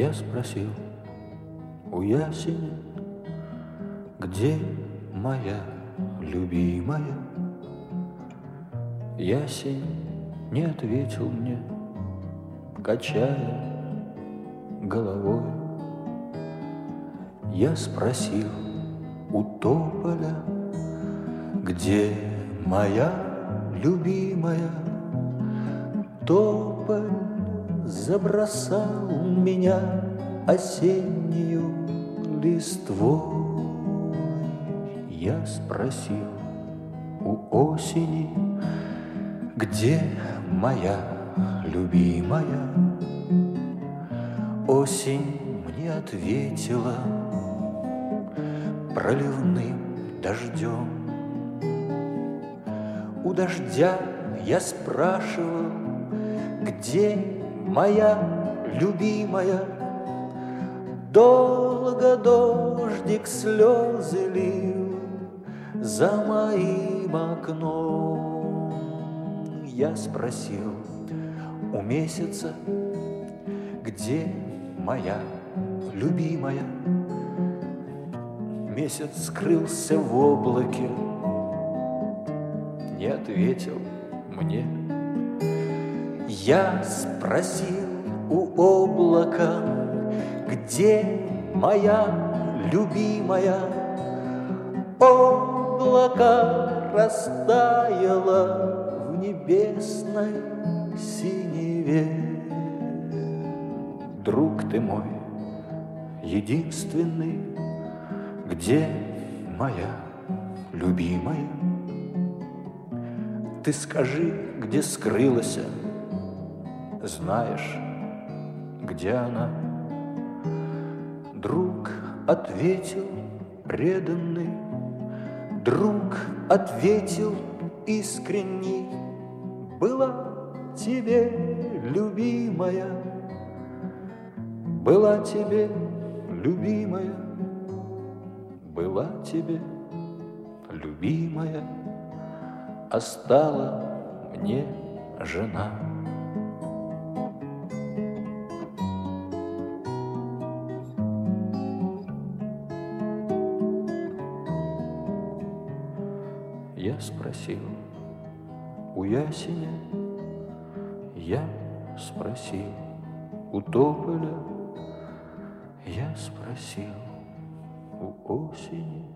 Я спросил у ясеня, где моя любимая? Ясень не ответил мне, качая головой. Я спросил у тополя, где моя любимая? Тополь забросал меня осеннюю листвой. Я спросил у осени, где моя любимая? Осень мне ответила проливным дождем. У дождя я спрашивал, где моя любимая? Долго дождик слезы лил за моим окном. Я спросил у месяца, где моя любимая? Месяц скрылся в облаке, не ответил мне. Я спросил у облака, где моя любимая? Облако растаяло в небесной синеве. Друг ты мой единственный, где моя любимая? Ты скажи, где скрылась, знаешь, где она? Друг ответил преданный, друг ответил искренний: была тебе любимая, была тебе любимая, была тебе любимая, а стала мне жена. Я спросил у ясеня, я спросил у тополя, я спросил у осени.